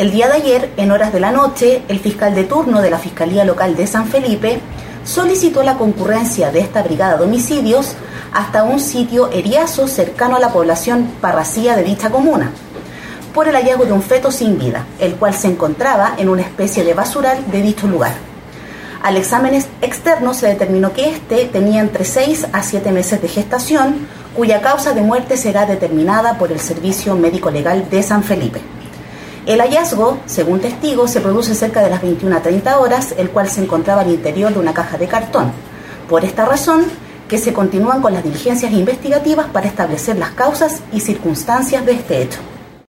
El día de ayer, en horas de la noche, el fiscal de turno de la Fiscalía Local de San Felipe solicitó la concurrencia de esta brigada de homicidios hasta un sitio eriazo cercano a la población Parracía de dicha comuna, por el hallazgo de un feto sin vida, el cual se encontraba en una especie de basural de dicho lugar. Al examen externo se determinó que éste tenía entre 6 a 7 meses de gestación, cuya causa de muerte será determinada por el Servicio Médico Legal de San Felipe. El hallazgo, según testigos, se produce cerca de las 21:30 horas, el cual se encontraba al interior de una caja de cartón. Por esta razón, que se continúan con las diligencias investigativas para establecer las causas y circunstancias de este hecho.